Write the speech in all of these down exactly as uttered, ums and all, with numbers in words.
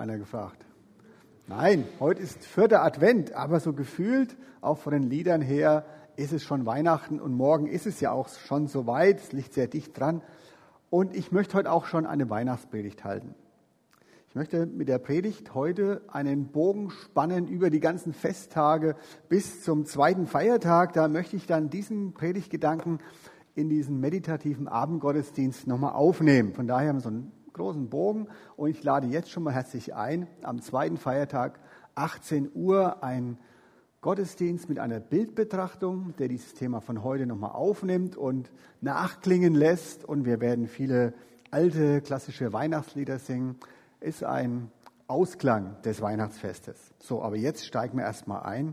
einer gefragt. Nein, heute ist vierter Advent, aber so gefühlt, auch von den Liedern her, ist es schon Weihnachten und morgen ist es ja auch schon soweit, es liegt sehr dicht dran. Und ich möchte heute auch schon eine Weihnachtspredigt halten. Ich möchte mit der Predigt heute einen Bogen spannen über die ganzen Festtage bis zum zweiten Feiertag. Da möchte ich dann diesen Predigtgedanken in diesen meditativen Abendgottesdienst nochmal aufnehmen. Von daher haben wir so einen großen Bogen und ich lade jetzt schon mal herzlich ein, am zweiten Feiertag, achtzehn Uhr, ein Gottesdienst mit einer Bildbetrachtung, der dieses Thema von heute nochmal aufnimmt und nachklingen lässt. Und wir werden viele alte, klassische Weihnachtslieder singen. Ist ein Ausklang des Weihnachtsfestes. So, aber jetzt steigen wir erstmal ein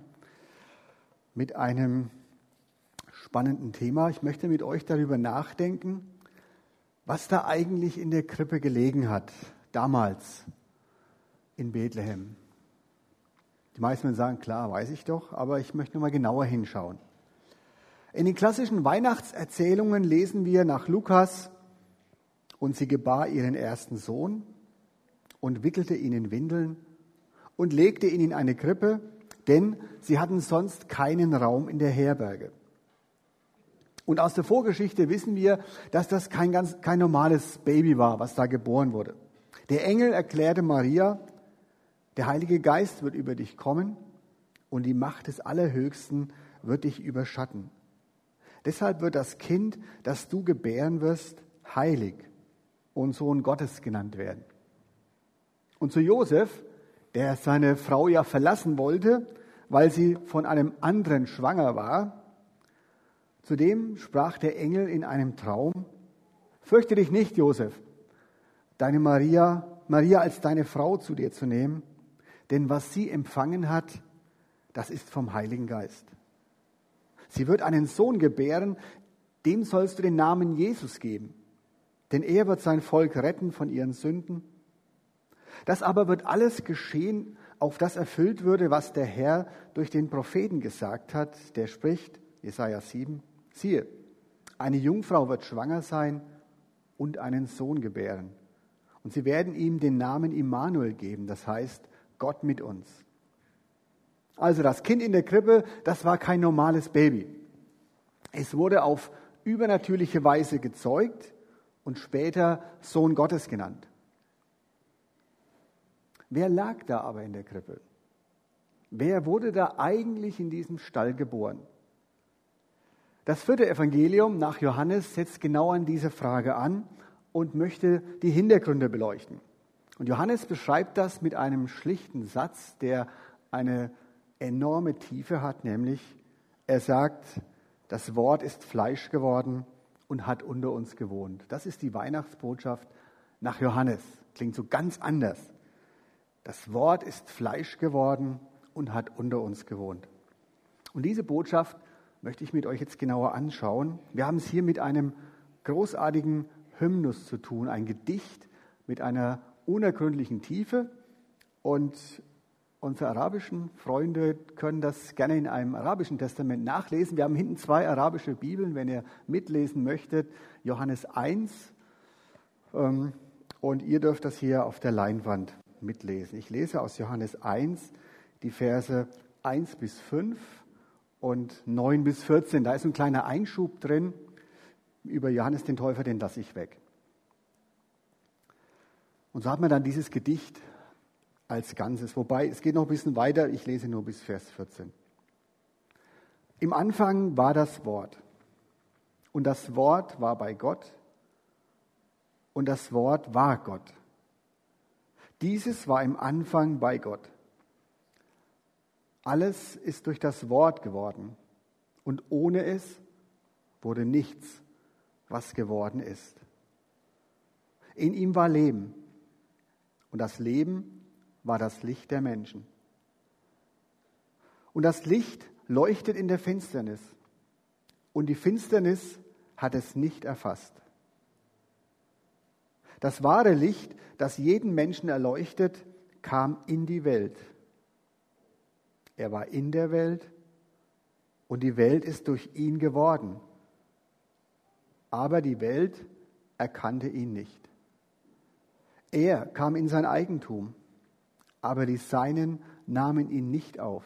mit einem spannenden Thema. Ich möchte mit euch darüber nachdenken, was da eigentlich in der Krippe gelegen hat, damals in Bethlehem. Die meisten sagen, klar, weiß ich doch, aber ich möchte noch mal genauer hinschauen. In den klassischen Weihnachtserzählungen lesen wir nach Lukas, und sie gebar ihren ersten Sohn und wickelte ihn in Windeln und legte ihn in eine Krippe, denn sie hatten sonst keinen Raum in der Herberge. Und aus der Vorgeschichte wissen wir, dass das kein, ganz, kein normales Baby war, was da geboren wurde. Der Engel erklärte Maria, der Heilige Geist wird über dich kommen und die Macht des Allerhöchsten wird dich überschatten. Deshalb wird das Kind, das du gebären wirst, heilig und Sohn Gottes genannt werden. Und zu Josef, der seine Frau ja verlassen wollte, weil sie von einem anderen schwanger war, zudem sprach der Engel in einem Traum: Fürchte dich nicht, Josef, deine Maria, Maria als deine Frau zu dir zu nehmen, denn was sie empfangen hat, das ist vom Heiligen Geist. Sie wird einen Sohn gebären, dem sollst du den Namen Jesus geben, denn er wird sein Volk retten von ihren Sünden. Das aber wird alles geschehen, auf das erfüllt würde, was der Herr durch den Propheten gesagt hat, der spricht, Jesaja sieben, siehe, eine Jungfrau wird schwanger sein und einen Sohn gebären. Und sie werden ihm den Namen Immanuel geben, das heißt Gott mit uns. Also das Kind in der Krippe, das war kein normales Baby. Es wurde auf übernatürliche Weise gezeugt und später Sohn Gottes genannt. Wer lag da aber in der Krippe? Wer wurde da eigentlich in diesem Stall geboren? Das vierte Evangelium nach Johannes setzt genau an diese Frage an und möchte die Hintergründe beleuchten. Und Johannes beschreibt das mit einem schlichten Satz, der eine enorme Tiefe hat, nämlich er sagt, das Wort ist Fleisch geworden und hat unter uns gewohnt. Das ist die Weihnachtsbotschaft nach Johannes. Klingt so ganz anders. Das Wort ist Fleisch geworden und hat unter uns gewohnt. Und diese Botschaft möchte ich mit euch jetzt genauer anschauen. Wir haben es hier mit einem großartigen Hymnus zu tun, ein Gedicht mit einer unergründlichen Tiefe. Und unsere arabischen Freunde können das gerne in einem arabischen Testament nachlesen. Wir haben hinten zwei arabische Bibeln, wenn ihr mitlesen möchtet. Johannes eins ähm, und ihr dürft das hier auf der Leinwand mitlesen. Ich lese aus Johannes eins die Verse eins bis fünf und neun bis vierzehn. Da ist ein kleiner Einschub drin über Johannes den Täufer, den lasse ich weg. Und so hat man dann dieses Gedicht als Ganzes. Wobei, es geht noch ein bisschen weiter, ich lese nur bis Vers vierzehn. Im Anfang war das Wort. Und das Wort war bei Gott. Und das Wort war Gott. Dieses war im Anfang bei Gott. Alles ist durch das Wort geworden. Und ohne es wurde nichts, was geworden ist. In ihm war Leben. Und das Leben war das Licht der Menschen. Und das Licht leuchtet in der Finsternis. Und die Finsternis hat es nicht erfasst. Das wahre Licht, das jeden Menschen erleuchtet, kam in die Welt. Er war in der Welt und die Welt ist durch ihn geworden. Aber die Welt erkannte ihn nicht. Er kam in sein Eigentum aber die Seinen nahmen ihn nicht auf.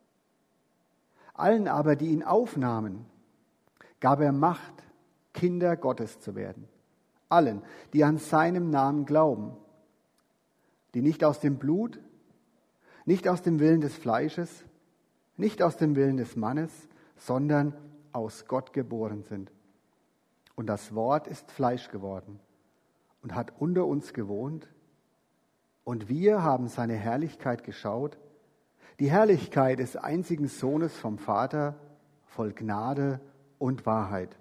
Allen aber, die ihn aufnahmen, gab er Macht, Kinder Gottes zu werden. Allen, die an seinem Namen glauben, die nicht aus dem Blut, nicht aus dem Willen des Fleisches, nicht aus dem Willen des Mannes, sondern aus Gott geboren sind. Und das Wort ist Fleisch geworden und hat unter uns gewohnt. Und wir haben seine Herrlichkeit geschaut, die Herrlichkeit des einzigen Sohnes vom Vater, voll Gnade und Wahrheit.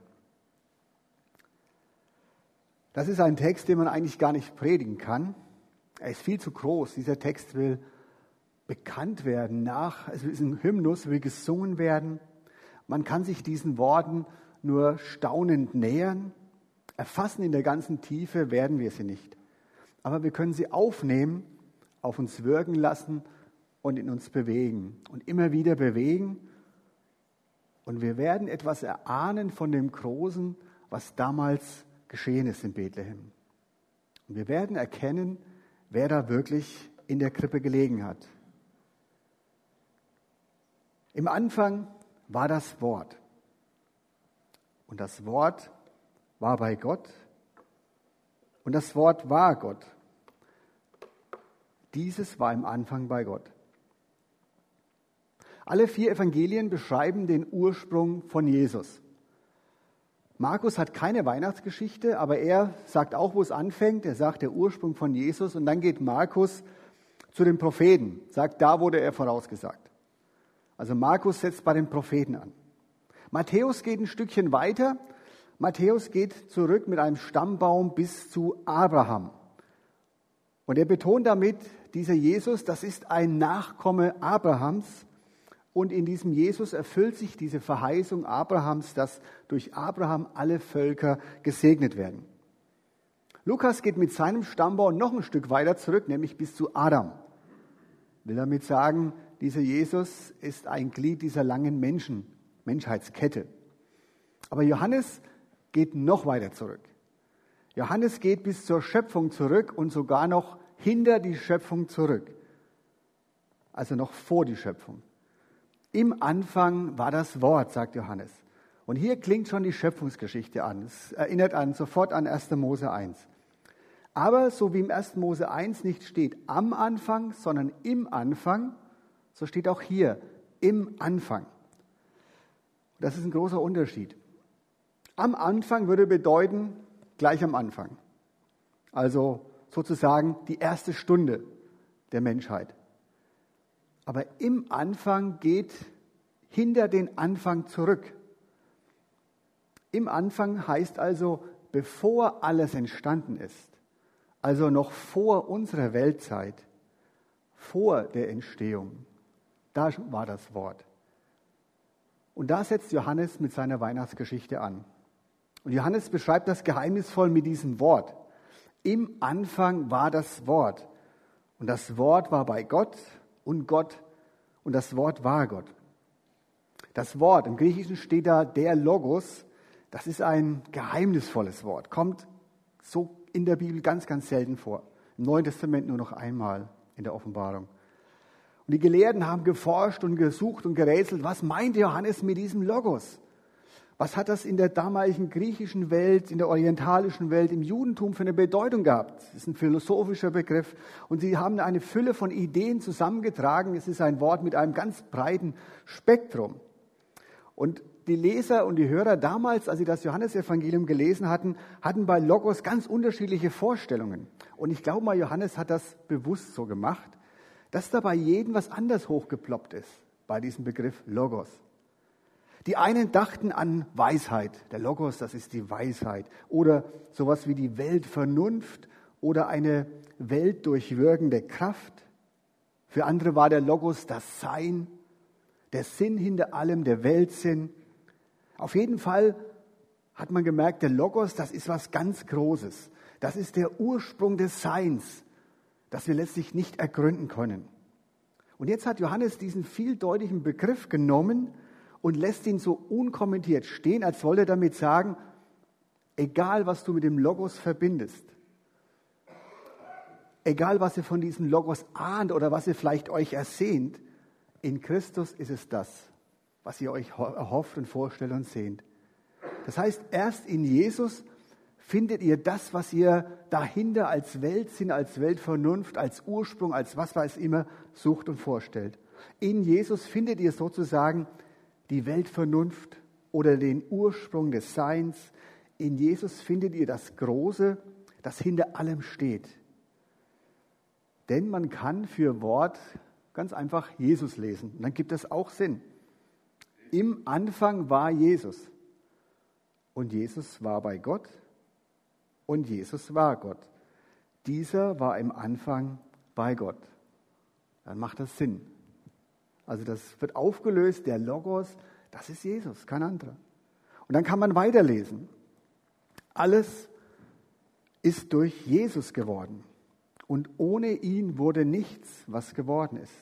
Das ist ein Text, den man eigentlich gar nicht predigen kann. Er ist viel zu groß. Dieser Text will bekannt werden, nach, es ist ein Hymnus, will gesungen werden. Man kann sich diesen Worten nur staunend nähern. Erfassen in der ganzen Tiefe werden wir sie nicht. Aber wir können sie aufnehmen, auf uns wirken lassen und in uns bewegen. Und immer wieder bewegen. Und wir werden etwas erahnen von dem Großen, was damals geschehen ist in Bethlehem. Und wir werden erkennen, wer da wirklich in der Krippe gelegen hat. Im Anfang war das Wort. Und das Wort war bei Gott. Und das Wort war Gott. Dieses war im Anfang bei Gott. Alle vier Evangelien beschreiben den Ursprung von Jesus. Markus hat keine Weihnachtsgeschichte, aber er sagt auch, wo es anfängt. Er sagt der Ursprung von Jesus und dann geht Markus zu den Propheten, sagt, da wurde er vorausgesagt. Also Markus setzt bei den Propheten an. Matthäus geht ein Stückchen weiter. Matthäus geht zurück mit einem Stammbaum bis zu Abraham. Und er betont damit, dieser Jesus, das ist ein Nachkomme Abrahams. Und in diesem Jesus erfüllt sich diese Verheißung Abrahams, dass durch Abraham alle Völker gesegnet werden. Lukas geht mit seinem Stammbaum noch ein Stück weiter zurück, nämlich bis zu Adam. Will damit sagen, dieser Jesus ist ein Glied dieser langen Menschen, Menschheitskette. Aber Johannes geht noch weiter zurück. Johannes geht bis zur Schöpfung zurück und sogar noch hinter die Schöpfung zurück. Also noch vor die Schöpfung. Im Anfang war das Wort, sagt Johannes. Und hier klingt schon die Schöpfungsgeschichte an. Es erinnert an, sofort an erster Mose eins. Aber so wie im erster Mose eins nicht steht am Anfang, sondern im Anfang, so steht auch hier im Anfang. Das ist ein großer Unterschied. Am Anfang würde bedeuten, gleich am Anfang. Also sozusagen die erste Stunde der Menschheit. Aber im Anfang geht hinter den Anfang zurück. Im Anfang heißt also, bevor alles entstanden ist, also noch vor unserer Weltzeit, vor der Entstehung, da war das Wort. Und da setzt Johannes mit seiner Weihnachtsgeschichte an. Und Johannes beschreibt das geheimnisvoll mit diesem Wort. Im Anfang war das Wort. Und das Wort war bei Gott und Gott und das Wort war Gott. Das Wort, im Griechischen steht da der Logos, das ist ein geheimnisvolles Wort, kommt so in der Bibel ganz, ganz selten vor. Im Neuen Testament nur noch einmal in der Offenbarung. Und die Gelehrten haben geforscht und gesucht und gerätselt, was meint Johannes mit diesem Logos? Was hat das in der damaligen griechischen Welt, in der orientalischen Welt, im Judentum für eine Bedeutung gehabt? Das ist ein philosophischer Begriff und sie haben eine Fülle von Ideen zusammengetragen. Es ist ein Wort mit einem ganz breiten Spektrum. Und die Leser und die Hörer damals, als sie das Johannesevangelium gelesen hatten, hatten bei Logos ganz unterschiedliche Vorstellungen. Und ich glaube mal, Johannes hat das bewusst so gemacht, dass da bei jedem was anders hochgeploppt ist, bei diesem Begriff Logos. Die einen dachten an Weisheit. Der Logos, das ist die Weisheit. Oder sowas wie die Weltvernunft oder eine weltdurchwirkende Kraft. Für andere war der Logos das Sein, der Sinn hinter allem, der Weltsinn. Auf jeden Fall hat man gemerkt, der Logos, das ist was ganz Großes. Das ist der Ursprung des Seins, das wir letztlich nicht ergründen können. Und jetzt hat Johannes diesen vieldeutigen Begriff genommen und lässt ihn so unkommentiert stehen, als wollte er damit sagen, egal was du mit dem Logos verbindest, egal was ihr von diesem Logos ahnt oder was ihr vielleicht euch ersehnt, in Christus ist es das, was ihr euch erhofft und vorstellt und sehnt. Das heißt, erst in Jesus findet ihr das, was ihr dahinter als Weltsinn, als Weltvernunft, als Ursprung, als was weiß immer sucht und vorstellt. In Jesus findet ihr sozusagen die Weltvernunft oder den Ursprung des Seins. In Jesus findet ihr das Große, das hinter allem steht. Denn man kann für Wort ganz einfach Jesus lesen. Und dann gibt es auch Sinn. Im Anfang war Jesus. Und Jesus war bei Gott. Und Jesus war Gott. Dieser war im Anfang bei Gott. Dann macht das Sinn. Also das wird aufgelöst, der Logos, das ist Jesus, kein anderer. Und dann kann man weiterlesen. Alles ist durch Jesus geworden. Und ohne ihn wurde nichts, was geworden ist.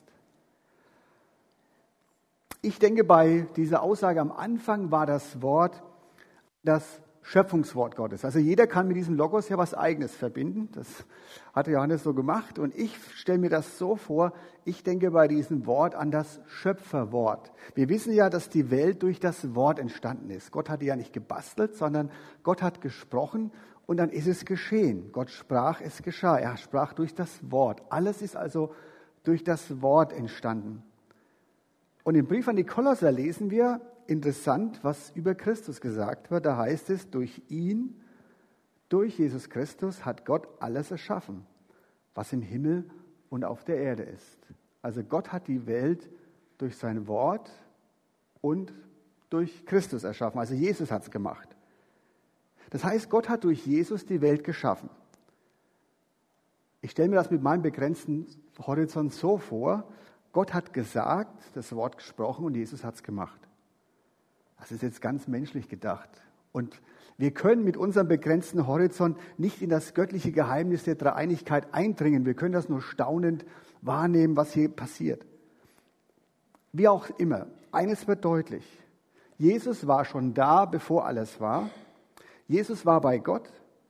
Ich denke, bei dieser Aussage am Anfang war das Wort das Schöpfungswort Gottes. Also jeder kann mit diesem Logos ja was Eigenes verbinden. Das hat Johannes so gemacht. Und ich stelle mir das so vor, ich denke bei diesem Wort an das Schöpferwort. Wir wissen ja, dass die Welt durch das Wort entstanden ist. Gott hat die ja nicht gebastelt, sondern Gott hat gesprochen und dann ist es geschehen. Gott sprach, es geschah. Er sprach durch das Wort. Alles ist also durch das Wort entstanden. Und im Brief an die Kolosser lesen wir, interessant, was über Christus gesagt wird. Da heißt es, durch ihn, durch Jesus Christus hat Gott alles erschaffen, was im Himmel und auf der Erde ist. Also Gott hat die Welt durch sein Wort und durch Christus erschaffen. Also Jesus hat es gemacht. Das heißt, Gott hat durch Jesus die Welt geschaffen. Ich stelle mir das mit meinem begrenzten Horizont so vor, Gott hat gesagt, das Wort gesprochen und Jesus hat es gemacht. Das ist jetzt ganz menschlich gedacht. Und wir können mit unserem begrenzten Horizont nicht in das göttliche Geheimnis der Dreieinigkeit eindringen. Wir können das nur staunend wahrnehmen, was hier passiert. Wie auch immer, eines wird deutlich. Jesus war schon da, bevor alles war. Jesus war bei Gott.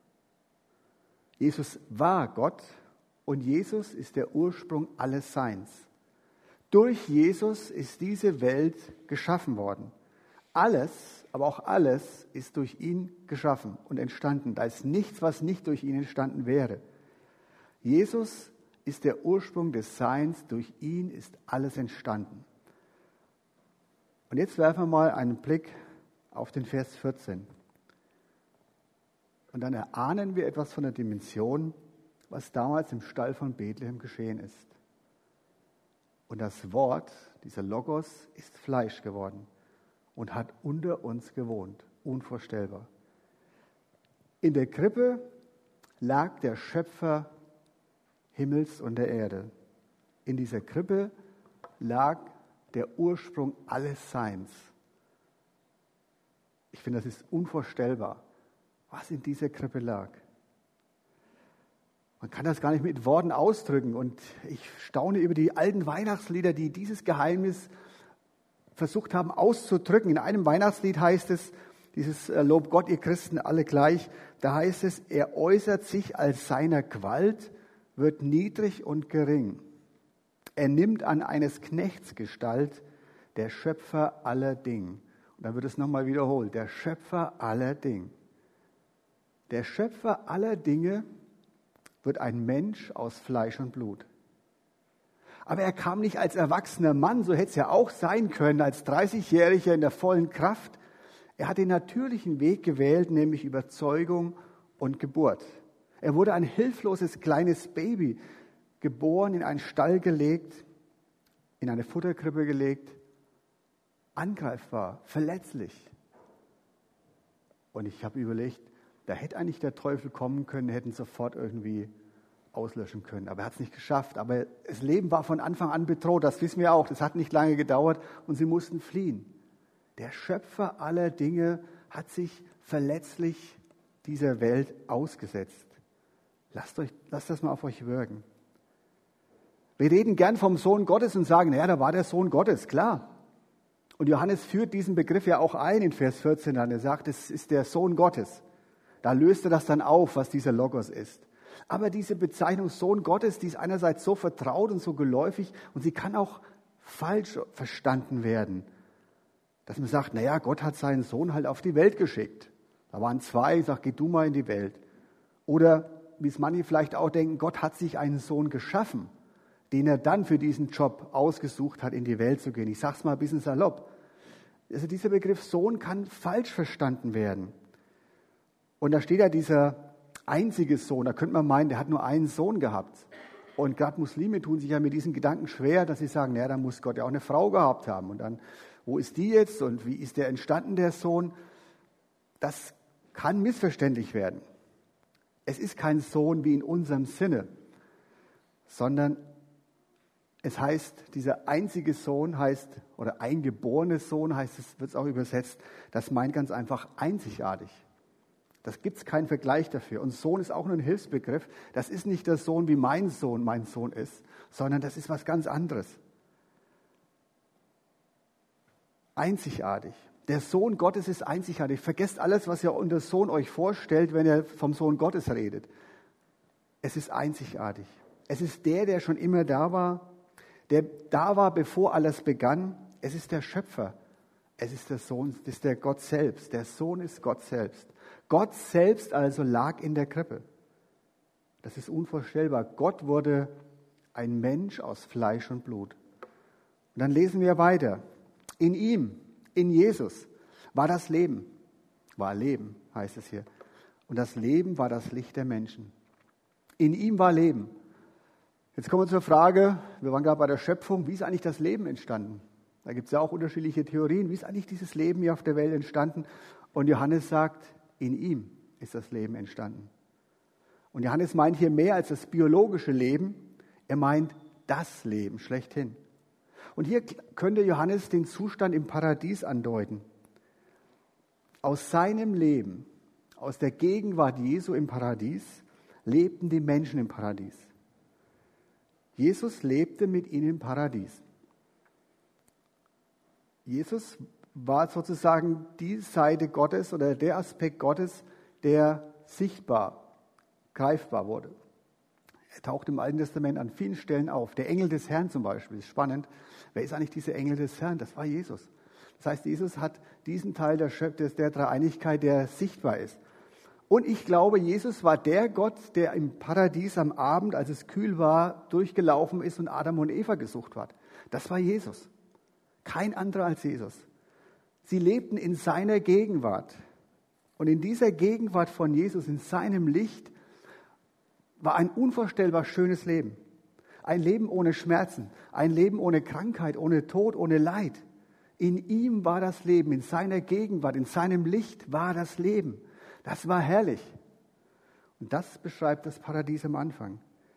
Jesus war Gott. Und Jesus ist der Ursprung alles Seins. Durch Jesus ist diese Welt geschaffen worden. Alles, aber auch alles ist durch ihn geschaffen und entstanden. Da ist nichts, was nicht durch ihn entstanden wäre. Jesus ist der Ursprung des Seins. Durch ihn ist alles entstanden. Und jetzt werfen wir mal einen Blick auf den Vers vierzehn. Und dann erahnen wir etwas von der Dimension, was damals im Stall von Bethlehem geschehen ist. Und das Wort, dieser Logos, ist Fleisch geworden und hat unter uns gewohnt. Unvorstellbar. In der Krippe lag der Schöpfer Himmels und der Erde. In dieser Krippe lag der Ursprung alles Seins. Ich finde, das ist unvorstellbar, was in dieser Krippe lag. Man kann das gar nicht mit Worten ausdrücken. Und ich staune über die alten Weihnachtslieder, die dieses Geheimnis versucht haben auszudrücken. In einem Weihnachtslied heißt es, dieses Lob Gott, ihr Christen alle gleich, da heißt es, er äußert sich als seiner Gewalt, wird niedrig und gering. Er nimmt an eines Knechts Gestalt, der Schöpfer aller Dinge. Und dann wird es nochmal wiederholt, der Schöpfer aller Dinge. Der Schöpfer aller Dinge wird ein Mensch aus Fleisch und Blut. Aber er kam nicht als erwachsener Mann, so hätte es ja auch sein können, als dreißigjähriger in der vollen Kraft. Er hat den natürlichen Weg gewählt, nämlich Überzeugung und Geburt. Er wurde ein hilfloses kleines Baby, geboren, in einen Stall gelegt, in eine Futterkrippe gelegt, angreifbar, verletzlich. Und ich habe überlegt, da hätte eigentlich der Teufel kommen können, hätten sofort irgendwie auslöschen können. Aber er hat es nicht geschafft. Aber das Leben war von Anfang an bedroht, das wissen wir auch. Das hat nicht lange gedauert und sie mussten fliehen. Der Schöpfer aller Dinge hat sich verletzlich dieser Welt ausgesetzt. Lasst, euch, lasst das mal auf euch wirken. Wir reden gern vom Sohn Gottes und sagen, naja, da war der Sohn Gottes, klar. Und Johannes führt diesen Begriff ja auch ein in Vers vierzehn an. Er sagt, es ist der Sohn Gottes. Da löst er das dann auf, was dieser Logos ist. Aber diese Bezeichnung Sohn Gottes, die ist einerseits so vertraut und so geläufig und sie kann auch falsch verstanden werden. Dass man sagt, naja, Gott hat seinen Sohn halt auf die Welt geschickt. Da waren zwei, sagt, geh du mal in die Welt. Oder, wie es manche vielleicht auch denken, Gott hat sich einen Sohn geschaffen, den er dann für diesen Job ausgesucht hat, in die Welt zu gehen. Ich sage es mal ein bisschen salopp. Also dieser Begriff Sohn kann falsch verstanden werden. Und da steht ja dieser einzige Sohn. Da könnte man meinen, der hat nur einen Sohn gehabt. Und gerade Muslime tun sich ja mit diesen Gedanken schwer, dass sie sagen, naja, dann muss Gott ja auch eine Frau gehabt haben. Und dann, wo ist die jetzt und wie ist der entstanden, der Sohn? Das kann missverständlich werden. Es ist kein Sohn wie in unserem Sinne, sondern es heißt, dieser einzige Sohn heißt, oder eingeborene Sohn heißt es, wird es auch übersetzt, das meint ganz einfach einzigartig. Das gibt es keinen Vergleich dafür. Und Sohn ist auch nur ein Hilfsbegriff. Das ist nicht der Sohn, wie mein Sohn mein Sohn ist, sondern das ist was ganz anderes. Einzigartig. Der Sohn Gottes ist einzigartig. Vergesst alles, was ihr unter Sohn euch vorstellt, wenn ihr vom Sohn Gottes redet. Es ist einzigartig. Es ist der, der schon immer da war, der da war, bevor alles begann. Es ist der Schöpfer. Es ist der Sohn, es ist der Gott selbst. Der Sohn ist Gott selbst. Gott selbst also lag in der Krippe. Das ist unvorstellbar. Gott wurde ein Mensch aus Fleisch und Blut. Und dann lesen wir weiter. In ihm, in Jesus, war das Leben. War Leben, heißt es hier. Und das Leben war das Licht der Menschen. In ihm war Leben. Jetzt kommen wir zur Frage, wir waren gerade bei der Schöpfung, wie ist eigentlich das Leben entstanden? Da gibt es ja auch unterschiedliche Theorien. Wie ist eigentlich dieses Leben hier auf der Welt entstanden? Und Johannes sagt, in ihm ist das Leben entstanden. Und Johannes meint hier mehr als das biologische Leben. Er meint das Leben schlechthin. Und hier könnte Johannes den Zustand im Paradies andeuten. Aus seinem Leben, aus der Gegenwart Jesu im Paradies, lebten die Menschen im Paradies. Jesus lebte mit ihnen im Paradies. Jesus war sozusagen die Seite Gottes oder der Aspekt Gottes, der sichtbar, greifbar wurde. Er taucht im Alten Testament an vielen Stellen auf. Der Engel des Herrn zum Beispiel, ist spannend. Wer ist eigentlich dieser Engel des Herrn? Das war Jesus. Das heißt, Jesus hat diesen Teil der, der Dreieinigkeit, der sichtbar ist. Und ich glaube, Jesus war der Gott, der im Paradies am Abend, als es kühl war, durchgelaufen ist und Adam und Eva gesucht hat. Das war Jesus. Kein anderer als Jesus. Sie lebten in seiner Gegenwart. Und in dieser Gegenwart von Jesus, in seinem Licht, war ein unvorstellbar schönes Leben. Ein Leben ohne Schmerzen, ein Leben ohne Krankheit, ohne Tod, ohne Leid. In ihm war das Leben, in seiner Gegenwart, in seinem Licht war das Leben. Das war herrlich. Und das beschreibt das Paradies am Anfang.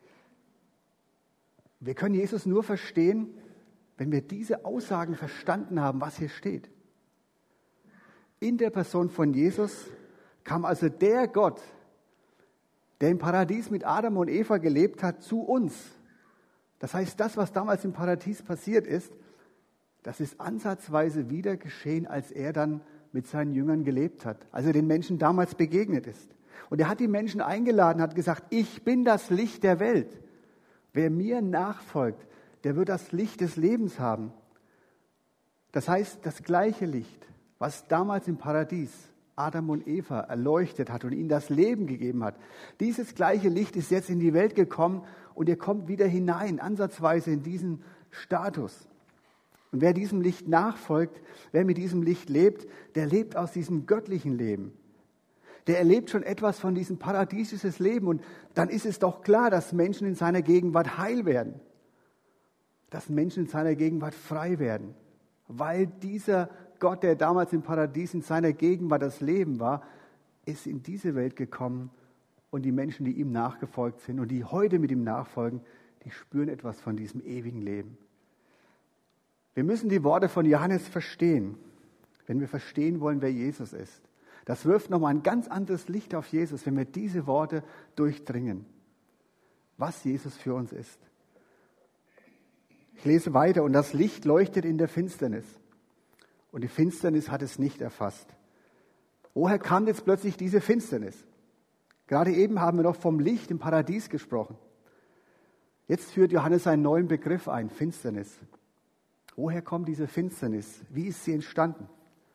Wir können Jesus nur verstehen, wenn wir diese Aussagen verstanden haben, was hier steht. In der Person von Jesus kam also der Gott, der im Paradies mit Adam und Eva gelebt hat, zu uns. Das heißt, das, was damals im Paradies passiert ist, das ist ansatzweise wieder geschehen, als er dann mit seinen Jüngern gelebt hat, als er den Menschen damals begegnet ist. Und er hat die Menschen eingeladen, hat gesagt, ich bin das Licht der Welt. Wer mir nachfolgt, der wird das Licht des Lebens haben. Das heißt, das gleiche Licht, was damals im Paradies Adam und Eva erleuchtet hat und ihnen das Leben gegeben hat. Dieses gleiche Licht ist jetzt in die Welt gekommen und ihr kommt wieder hinein, ansatzweise in diesen Status. Und wer diesem Licht nachfolgt, wer mit diesem Licht lebt, der lebt aus diesem göttlichen Leben. Der erlebt schon etwas von diesem paradiesischen Leben und dann ist es doch klar, dass Menschen in seiner Gegenwart heil werden. Dass Menschen in seiner Gegenwart frei werden. Weil dieser Gott, der damals im Paradies in seiner Gegenwart das Leben war, ist in diese Welt gekommen und die Menschen, die ihm nachgefolgt sind und die heute mit ihm nachfolgen, die spüren etwas von diesem ewigen Leben. Wir müssen die Worte von Johannes verstehen, wenn wir verstehen wollen, wer Jesus ist. Das wirft nochmal ein ganz anderes Licht auf Jesus, wenn wir diese Worte durchdringen, was Jesus für uns ist. Ich lese weiter. Und das Licht leuchtet in der Finsternis. Und die Finsternis hat es nicht erfasst. Woher kam jetzt plötzlich diese Finsternis? Gerade eben haben wir noch vom Licht im Paradies gesprochen. Jetzt führt Johannes einen neuen Begriff ein, Finsternis. Woher kommt diese Finsternis? Wie ist sie entstanden?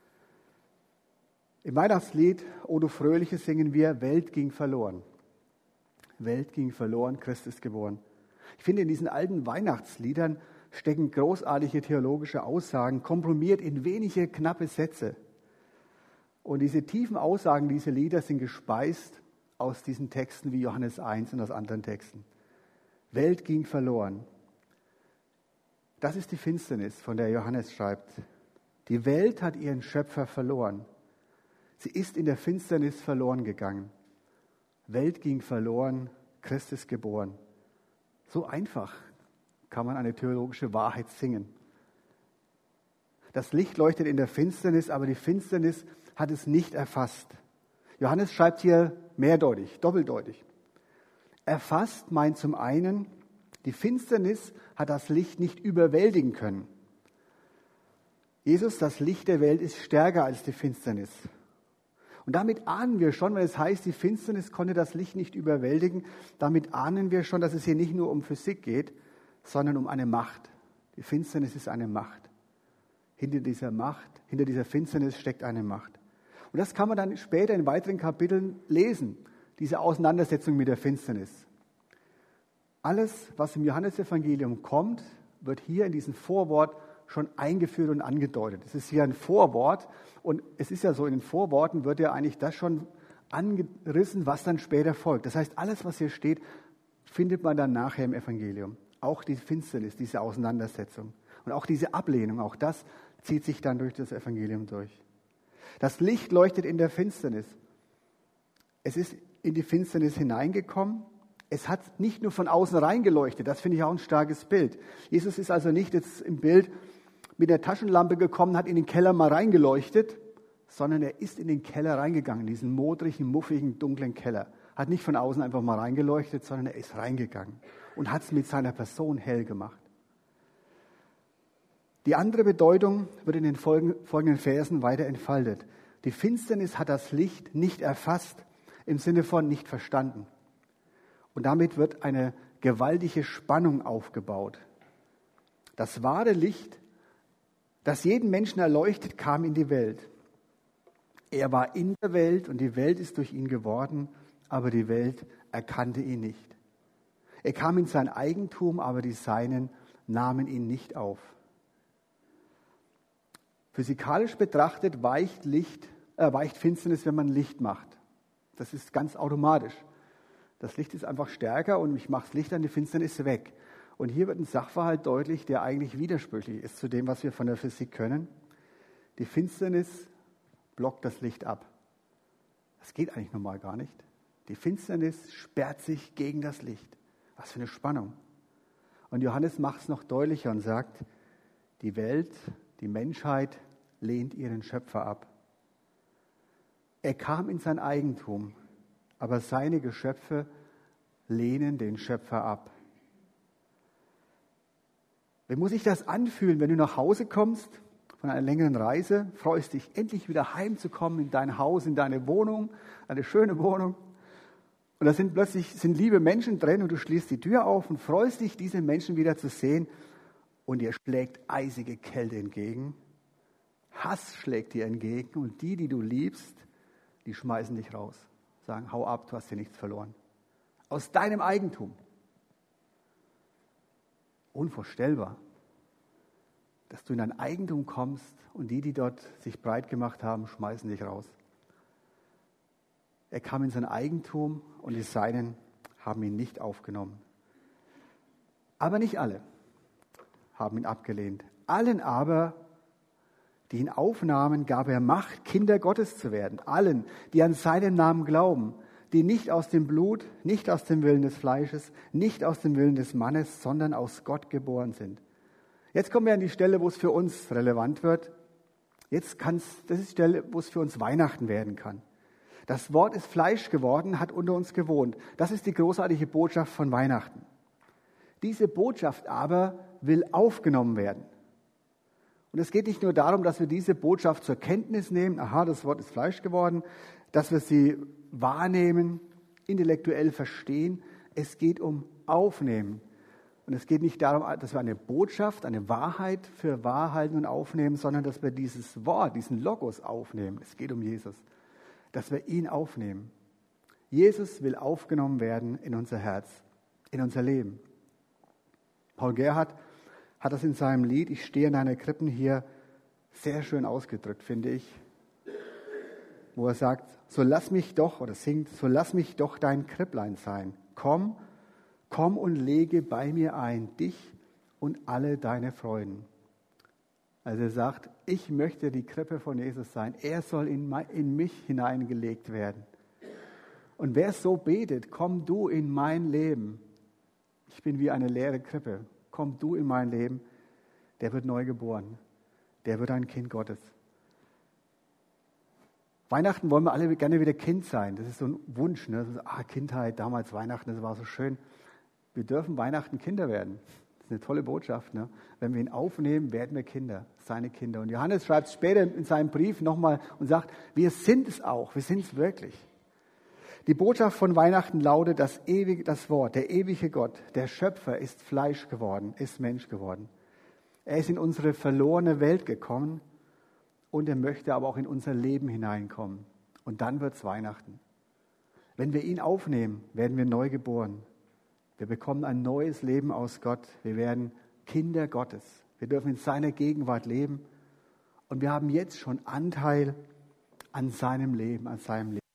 Im Weihnachtslied O du Fröhliche singen wir, Welt ging verloren. Welt ging verloren, Christ ist geboren. Ich finde, in diesen alten Weihnachtsliedern stecken großartige theologische Aussagen, komprimiert in wenige knappe Sätze. Und diese tiefen Aussagen dieser Lieder sind gespeist aus diesen Texten wie Johannes eins und aus anderen Texten. Welt ging verloren. Das ist die Finsternis, von der Johannes schreibt. Die Welt hat ihren Schöpfer verloren. Sie ist in der Finsternis verloren gegangen. Welt ging verloren, Christus geboren. So einfach kann man eine theologische Wahrheit singen. Das Licht leuchtet in der Finsternis, aber die Finsternis hat es nicht erfasst. Johannes schreibt hier mehrdeutig, doppeldeutig. Erfasst meint zum einen, die Finsternis hat das Licht nicht überwältigen können. Jesus, das Licht der Welt, ist stärker als die Finsternis. Und damit ahnen wir schon, wenn es heißt, die Finsternis konnte das Licht nicht überwältigen, damit ahnen wir schon, dass es hier nicht nur um Physik geht, sondern um eine Macht. Die Finsternis ist eine Macht. Hinter dieser Macht, hinter dieser Finsternis steckt eine Macht. Und das kann man dann später in weiteren Kapiteln lesen, diese Auseinandersetzung mit der Finsternis. Alles, was im Johannesevangelium kommt, wird hier in diesem Vorwort schon eingeführt und angedeutet. Es ist hier ein Vorwort und es ist ja so, in den Vorworten wird ja eigentlich das schon angerissen, was dann später folgt. Das heißt, alles, was hier steht, findet man dann nachher im Evangelium. Auch die Finsternis, diese Auseinandersetzung und auch diese Ablehnung, auch das zieht sich dann durch das Evangelium durch. Das Licht leuchtet in der Finsternis. Es ist in die Finsternis hineingekommen. Es hat nicht nur von außen reingeleuchtet, das finde ich auch ein starkes Bild. Jesus ist also nicht jetzt im Bild mit der Taschenlampe gekommen, hat in den Keller mal reingeleuchtet, sondern er ist in den Keller reingegangen, in diesen modrigen, muffigen, dunklen Keller. Hat nicht von außen einfach mal reingeleuchtet, sondern er ist reingegangen und hat es mit seiner Person hell gemacht. Die andere Bedeutung wird in den folgenden Versen weiter entfaltet. Die Finsternis hat das Licht nicht erfasst, im Sinne von nicht verstanden. Und damit wird eine gewaltige Spannung aufgebaut. Das wahre Licht, das jeden Menschen erleuchtet, kam in die Welt. Er war in der Welt und die Welt ist durch ihn geworden, aber die Welt erkannte ihn nicht. Er kam in sein Eigentum, aber die Seinen nahmen ihn nicht auf. Physikalisch betrachtet weicht Licht, äh, weicht Finsternis, wenn man Licht macht. Das ist ganz automatisch. Das Licht ist einfach stärker und ich mache das Licht an, die Finsternis weg. Und hier wird ein Sachverhalt deutlich, der eigentlich widersprüchlich ist zu dem, was wir von der Physik können. Die Finsternis blockt das Licht ab. Das geht eigentlich normal gar nicht. Die Finsternis sperrt sich gegen das Licht. Was für eine Spannung. Und Johannes macht es noch deutlicher und sagt, die Welt, die Menschheit lehnt ihren Schöpfer ab. Er kam in sein Eigentum, aber seine Geschöpfe lehnen den Schöpfer ab. Wie muss sich das anfühlen, wenn du nach Hause kommst von einer längeren Reise, freust dich, endlich wieder heimzukommen in dein Haus, in deine Wohnung, eine schöne Wohnung. Und da sind plötzlich sind liebe Menschen drin und du schließt die Tür auf und freust dich, diese Menschen wieder zu sehen. Und dir schlägt eisige Kälte entgegen. Hass schlägt dir entgegen und die, die du liebst, die schmeißen dich raus. Sagen, hau ab, du hast dir nichts verloren. Aus deinem Eigentum. Unvorstellbar, dass du in dein Eigentum kommst und die, die dort sich breit gemacht haben, schmeißen dich raus. Er kam in sein Eigentum und die Seinen haben ihn nicht aufgenommen. Aber nicht alle haben ihn abgelehnt. Allen aber, die ihn aufnahmen, gab er Macht, Kinder Gottes zu werden. Allen, die an seinen Namen glauben, die nicht aus dem Blut, nicht aus dem Willen des Fleisches, nicht aus dem Willen des Mannes, sondern aus Gott geboren sind. Jetzt kommen wir an die Stelle, wo es für uns relevant wird. Jetzt kann's, das ist die Stelle, wo es für uns Weihnachten werden kann. Das Wort ist Fleisch geworden, hat unter uns gewohnt. Das ist die großartige Botschaft von Weihnachten. Diese Botschaft aber will aufgenommen werden. Und es geht nicht nur darum, dass wir diese Botschaft zur Kenntnis nehmen, aha, das Wort ist Fleisch geworden, dass wir sie wahrnehmen, intellektuell verstehen. Es geht um Aufnehmen. Und es geht nicht darum, dass wir eine Botschaft, eine Wahrheit für wahr halten und aufnehmen, sondern dass wir dieses Wort, diesen Logos aufnehmen. Es geht um Jesus. Dass wir ihn aufnehmen. Jesus will aufgenommen werden in unser Herz, in unser Leben. Paul Gerhardt hat das in seinem Lied Ich stehe in deiner Krippen hier sehr schön ausgedrückt, finde ich. Wo er sagt, so lass mich doch, oder singt, so lass mich doch dein Kripplein sein. Komm, komm und lege bei mir ein, dich und alle deine Freuden. Also er sagt, ich möchte die Krippe von Jesus sein. Er soll in, in mich hineingelegt werden. Und wer so betet, komm du in mein Leben. Ich bin wie eine leere Krippe. Komm du in mein Leben. Der wird neu geboren. Der wird ein Kind Gottes. Weihnachten wollen wir alle gerne wieder Kind sein. Das ist so ein Wunsch. Ne? So, ah, Kindheit, damals Weihnachten, das war so schön. Wir dürfen Weihnachten Kinder werden. Das ist eine tolle Botschaft. Ne? Wenn wir ihn aufnehmen, werden wir Kinder, seine Kinder. Und Johannes schreibt später in seinem Brief nochmal und sagt, wir sind es auch, wir sind es wirklich. Die Botschaft von Weihnachten lautet, das ewige, das Wort, der ewige Gott, der Schöpfer ist Fleisch geworden, ist Mensch geworden. Er ist in unsere verlorene Welt gekommen und er möchte aber auch in unser Leben hineinkommen. Und dann wird es Weihnachten. Wenn wir ihn aufnehmen, werden wir neu geboren. Wir bekommen ein neues Leben aus Gott. Wir werden Kinder Gottes. Wir dürfen in seiner Gegenwart leben. Und wir haben jetzt schon Anteil an seinem Leben, an seinem Leben.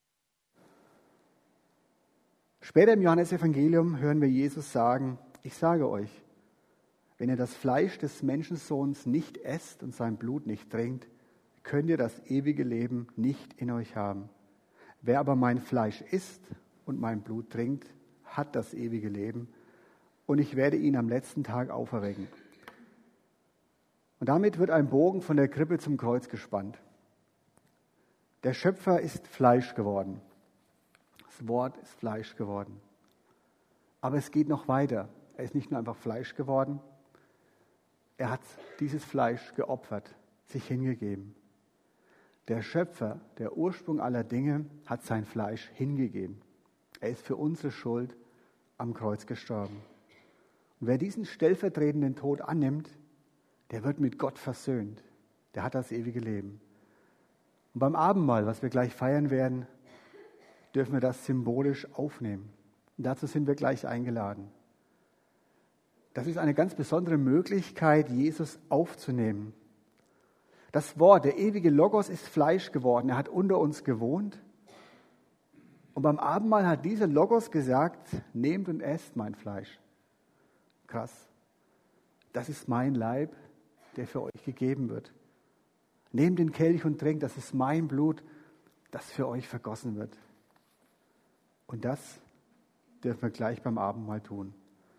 Später im Johannesevangelium hören wir Jesus sagen, ich sage euch, wenn ihr das Fleisch des Menschensohns nicht esst und sein Blut nicht trinkt, könnt ihr das ewige Leben nicht in euch haben. Wer aber mein Fleisch isst und mein Blut trinkt, hat das ewige Leben und ich werde ihn am letzten Tag auferwecken. Und damit wird ein Bogen von der Krippe zum Kreuz gespannt. Der Schöpfer ist Fleisch geworden. Das Wort ist Fleisch geworden. Aber es geht noch weiter. Er ist nicht nur einfach Fleisch geworden, er hat dieses Fleisch geopfert, sich hingegeben. Der Schöpfer, der Ursprung aller Dinge, hat sein Fleisch hingegeben. Er ist für unsere Schuld am Kreuz gestorben. Und wer diesen stellvertretenden Tod annimmt, der wird mit Gott versöhnt. Der hat das ewige Leben. Und beim Abendmahl, was wir gleich feiern werden, dürfen wir das symbolisch aufnehmen. Und dazu sind wir gleich eingeladen. Das ist eine ganz besondere Möglichkeit, Jesus aufzunehmen. Das Wort, der ewige Logos, ist Fleisch geworden. Er hat unter uns gewohnt. Und beim Abendmahl hat dieser Logos gesagt, nehmt und esst mein Fleisch. Krass. Das ist mein Leib, der für euch gegeben wird. Nehmt den Kelch und trinkt, das ist mein Blut, das für euch vergossen wird. Und das dürfen wir gleich beim Abendmahl tun.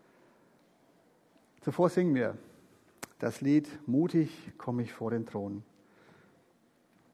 Zuvor singen wir das Lied Mutig komme ich vor den Thron.